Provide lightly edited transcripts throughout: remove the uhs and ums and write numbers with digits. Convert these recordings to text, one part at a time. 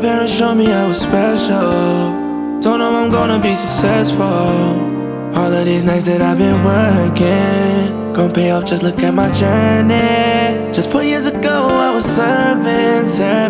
parents showed me I was special. Don't know I'm gonna be successful. All of these nights that I've been working gon' pay off, just look at my journey. Just 4 years ago I was serving.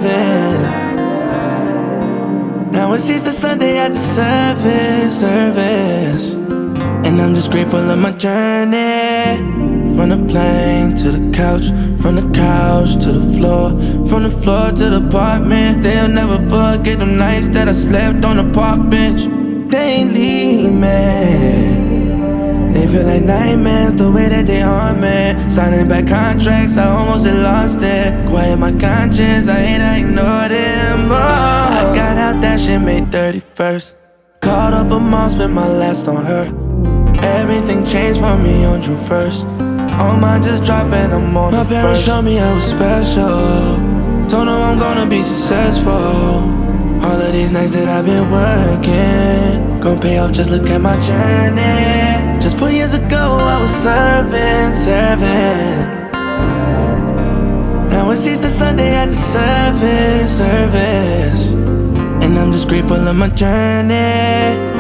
Now it's Easter Sunday at the service. And I'm just grateful of my journey. From the plane to the couch, from the couch to the floor, from the floor to the apartment. They'll never forget them nights that I slept on the park bench. They ain't leave me. They feel like nightmares the way that they haunt me. Signing back contracts, I almost had lost it. Quiet my conscience, I hate I ignored them. Oh, I got out that shit May 31st. Called up a mom, spent my last on her. Everything changed for me on June 1st. All mine just dropping, I'm on the first. My parents showed me I was special. Don't know I'm gonna be successful. All of these nights that I've been working gon' pay off, just look at my journey. Just 4 years ago I was serving. Now it's Easter Sunday at the service. And I'm just grateful of my journey.